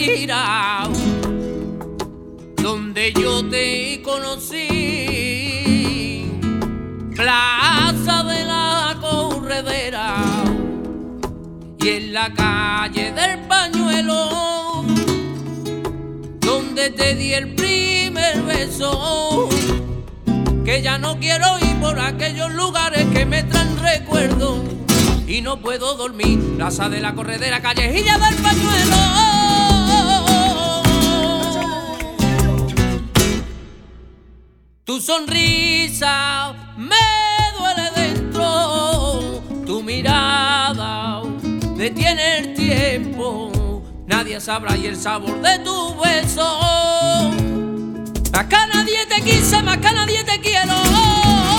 Altamira, donde yo te conocí, Plaza de la Corredera y en la calle del Pañuelo, donde te di el primer beso, que ya no quiero ir por aquellos lugares que me traen recuerdos y no puedo dormir. Plaza de la Corredera, callejilla del Pañuelo. Tu sonrisa me duele dentro, tu mirada detiene el tiempo, nadie sabrá y el sabor de tu beso. Más que a nadie te quise, más que a nadie te quiero.